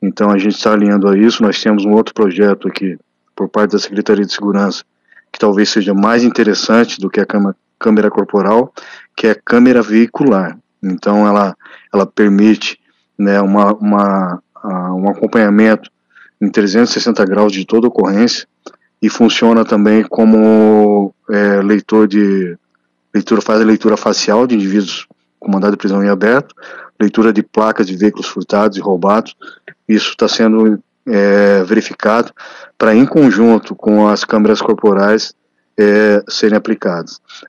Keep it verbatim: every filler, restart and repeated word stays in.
Então a gente está alinhando a isso. Nós temos um outro projeto aqui, por parte da Secretaria de Segurança, que talvez seja mais interessante do que a câmera corporal, que é a câmera veicular. Então ela, ela permite, né, uma, uma, um acompanhamento em trezentos e sessenta graus de toda ocorrência, e funciona também como é, leitor de leitura, faz a leitura facial de indivíduos com mandado de prisão em aberto, leitura de placas de veículos furtados e roubados. Isso está sendo é, verificado para, em conjunto com as câmeras corporais, é, serem aplicadas.